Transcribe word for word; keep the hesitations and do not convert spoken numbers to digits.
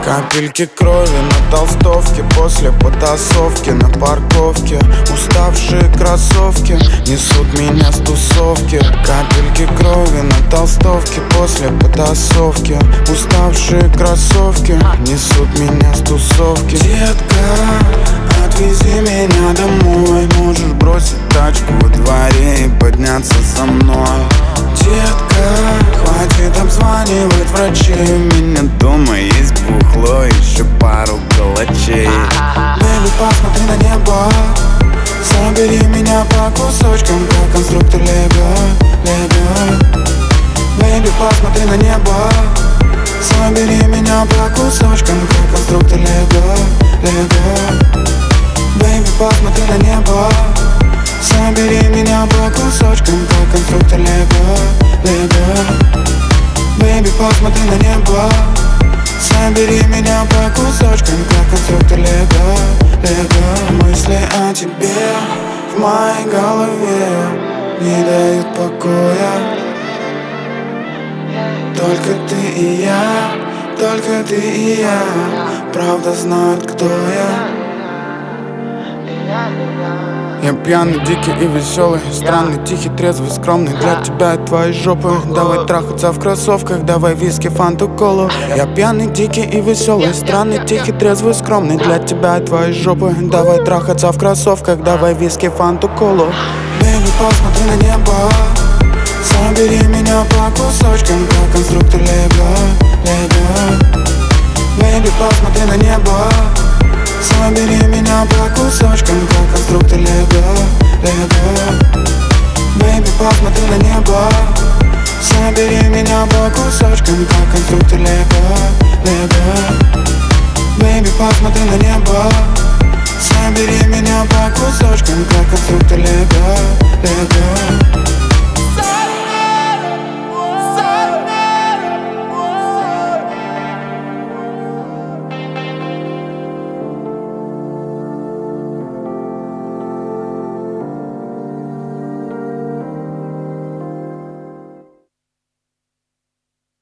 Капельки крови на толстовке после потасовки на парковке. Уставшие кроссовки несут меня с тусовки. Капельки крови на толстовке после потасовки. Уставшие кроссовки несут меня с тусовки. Детка, отвези меня домой. Можешь бросить тачку во дворе и подняться со мной. Детка, хватит обзванивать врачей. У меня дома есть бухло, еще пару калачей. Бэйби, посмотри на небо. Собери меня по кусочкам, как конструктор Лего, Лего. Бэйби, посмотри на небо. Собери меня по кусочкам, как конструктор Лего, Лего. Бэйби, посмотри на небо. Собери меня по кусочкам, как конструктор Лего, Лего. Бэйби, посмотри на небо. Собери меня по кусочкам, как конструктор Лего, Лего. Мысли о тебе в моей голове не дают покоя. Только ты и я, только ты и я, правда знают, кто я. Я пьяный, дикий и веселый, странный, тихий, трезвый, скромный. Для тебя и твоей жопы давай трахаться в кроссовках, давай виски, фанту, колу. Я пьяный, дикий и веселый, странный, тихий, трезвый, скромный. Для тебя и твоей жопы давай трахаться в кроссовках, давай виски, фанту, колу. Бэйби, посмотри на небо. Собери меня по кусочкам, как конструктор Лего, Лего. Бэйби, посмотри на небо. Собери меня по кусочкам, как конструктор Лего, Лего. Бэйби, посмотри на небо. Собери меня по кусочкам, как конструктор Лего, Лего. Бэйби, посмотри на небо. Собери меня по кусочкам, как конструктор